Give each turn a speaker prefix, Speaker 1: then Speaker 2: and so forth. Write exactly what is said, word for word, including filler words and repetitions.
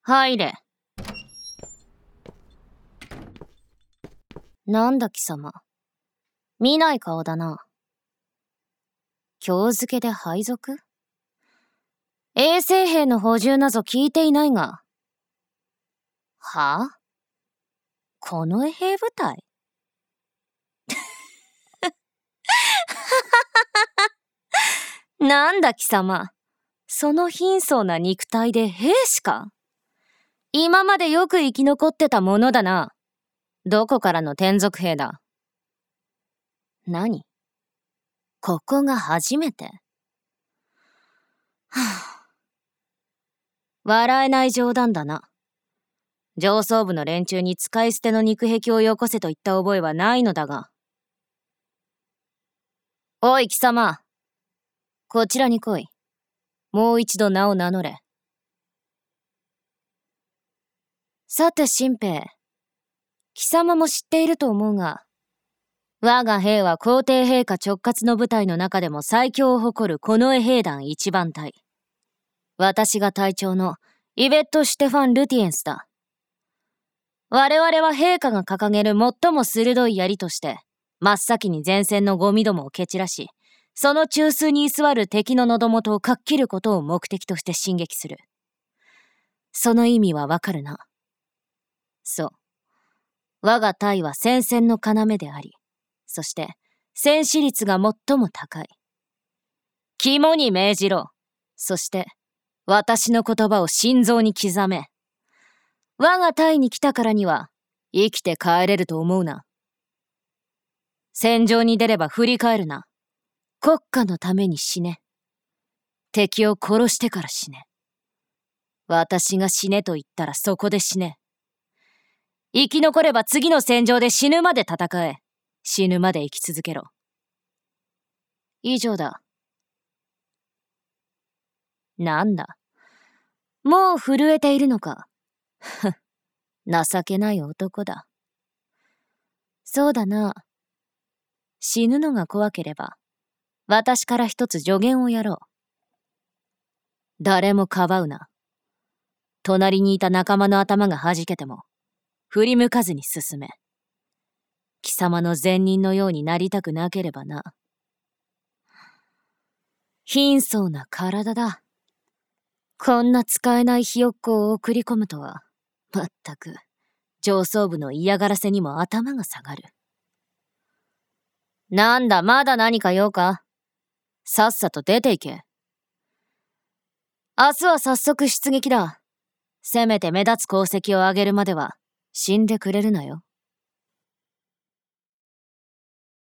Speaker 1: 入れ。なんだ貴様。見ない顔だな。今日付けで配属？衛生兵の補充など聞いていないが。はぁ？この衛兵部隊？なんだ貴様。その貧相な肉体で兵士か？今までよく生き残ってたものだな。どこからの転属兵だ？何？ここが初めて？はぁ。笑えない冗談だな。上層部の連中に使い捨ての肉壁をよこせと言った覚えはないのだが。おい貴様。こちらに来い。もう一度名を名乗れ。さて新兵。貴様も知っていると思うが、我が兵は皇帝陛下直轄の部隊の中でも最強を誇る近衛兵団一番隊。私が隊長のイベット・シュテファン・ルティエンスだ。我々は陛下が掲げる最も鋭い槍として、真っ先に前線のゴミどもを蹴散らし、その中枢に居座る敵の喉元をかっ切ることを目的として進撃する。その意味はわかるな。そう。我が隊は戦線の要であり、そして戦死率が最も高い。肝に銘じろ。そして、私の言葉を心臓に刻め。我が隊に来たからには、生きて帰れると思うな。戦場に出れば振り返るな。国家のために死ね。敵を殺してから死ね。私が死ねと言ったらそこで死ね。生き残れば次の戦場で死ぬまで戦え。死ぬまで生き続けろ。以上だ。なんだ。もう震えているのか。ふっ、情けない男だ。そうだな。死ぬのが怖ければ、私から一つ助言をやろう。誰もかばうな。隣にいた仲間の頭が弾けても、振り向かずに進め。貴様の善人のようになりたくなければな。貧相な体だ。こんな使えないひよっこを送り込むとは、まったく、上層部の嫌がらせにも頭が下がる。なんだ、まだ何か用か？さっさと出て行け。明日は早速出撃だ。せめて目立つ功績を上げるまでは、死んでくれるなよ。